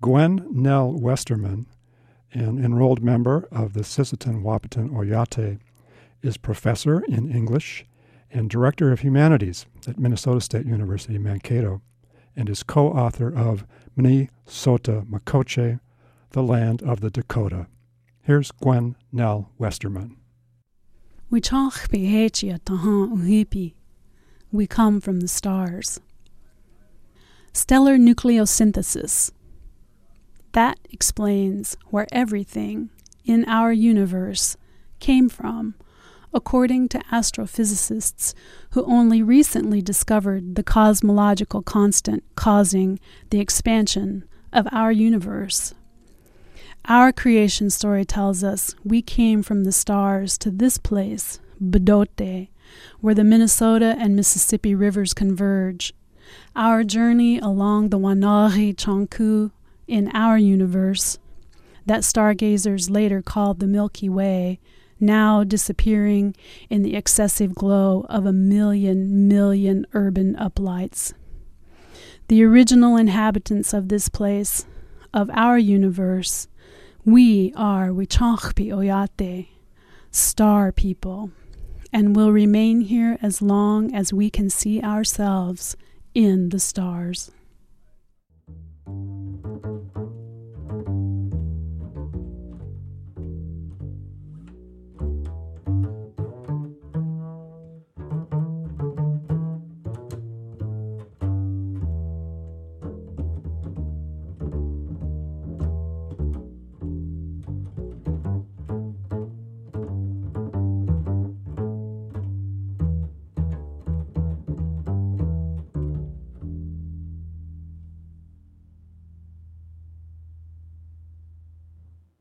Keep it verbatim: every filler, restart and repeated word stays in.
Gwen Nell Westerman, an enrolled member of the Sisseton Wahpeton Oyate, is professor in English and director of humanities at Minnesota State University, Mankato, and is co-author of M'ni-Sota Makoche, The Land of the Dakota. Here's Gwen Nell Westerman. We chachpi hechia tahan uhipi. We come from the stars. Stellar nucleosynthesis. That explains where everything in our universe came from, according to astrophysicists who only recently discovered the cosmological constant causing the expansion of our universe. Our creation story tells us we came from the stars to this place, Bdote, where the Minnesota and Mississippi rivers converge. Our journey along the Wanari Chanku in our universe, that stargazers later called the Milky Way, now disappearing in the excessive glow of a million million urban uplights. The original inhabitants of this place, of our universe, we are Wichachpi Oyate, star people, and will remain here as long as we can see ourselves in the stars.